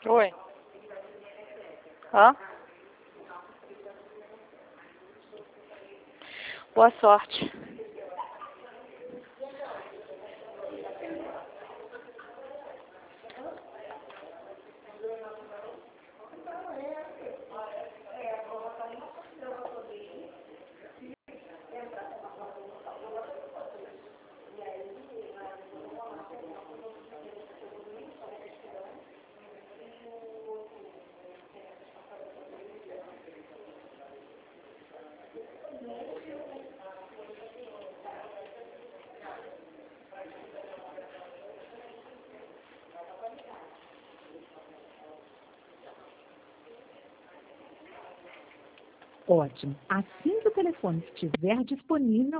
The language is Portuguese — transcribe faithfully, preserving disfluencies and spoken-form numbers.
Oi. Hã? Boa sorte. Ótimo. Assim que o telefone estiver disponível,